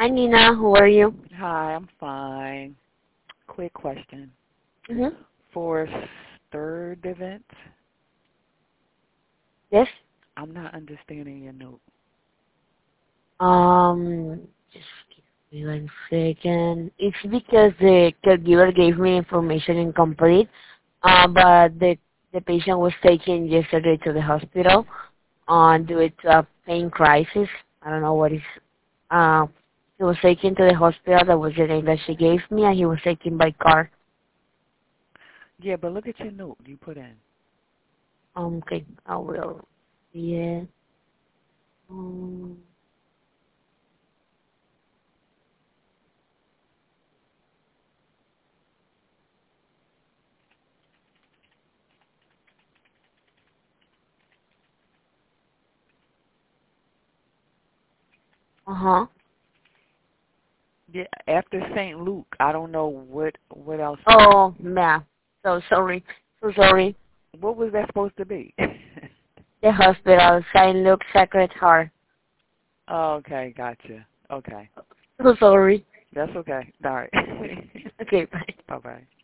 Hi, Nina. How are you? Hi, I'm fine. Quick question. Mm-hmm. For third event, Yes. I'm not understanding your note. Just give me 1 second. It's because the caregiver gave me information incomplete. But the patient was taken yesterday to the hospital due to a pain crisis. I don't know what is. Uh, he was taken to the hospital. That was the name that she gave me, and he was taken by car. Yeah, but look at your note you put in. Okay, I will. Yeah. Um, uh-huh. Yeah, after St. Luke, I don't know what else. Oh, yeah. So sorry. So sorry. What was that supposed to be? The hospital, St. Luke Sacred Heart. Oh, okay, gotcha. Okay, So sorry. that's okay. All right. Okay, bye. Bye bye.